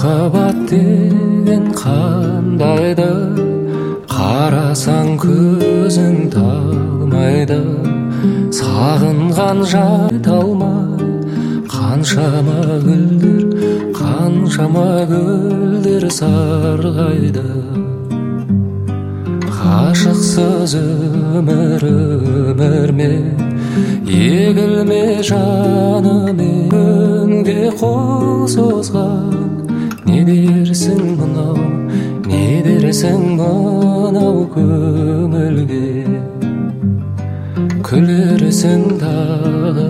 махаббат деген қандайды, қарасаң көзің талмайды. Сағынған жайт алмай қаншама гүлдер сарғайды. Ғашықсыз өмір ме, егілме жаным, күнге қол созған. Не дерсің мынау көңілге? Күлерсің дағы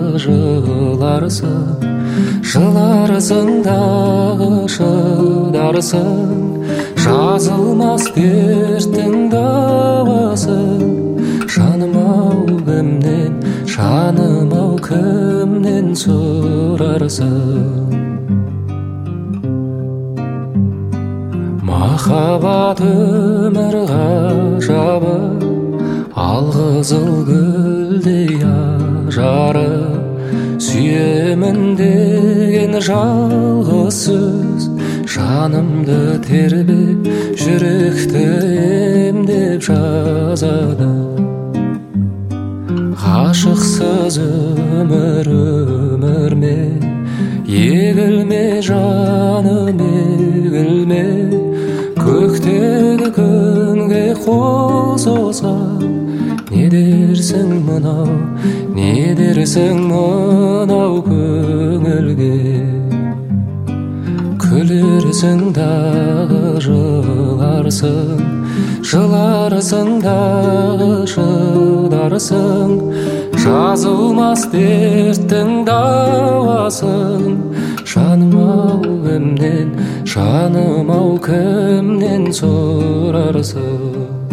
жыларсың дағы шыдарсың. Жазылмас дерттің дауасын, жаным-ау кімнен сұрарсың? Махаббат өмір ғажабы, алқызыл гүлдей ажары. Сүйемін деген жалғыз сөз жанымды тербеп, жүректі емдеп жазады. Ғашықсыз өмір ме, егілме жаным, егілме. Көктегі күнге қол созған. Не дерсің мынау көңілге? Күлерсің дағы жыларсың дағы шыдарсың. Жазылмас дерттің дауасын, жаным-ау кімнен сұрарсың?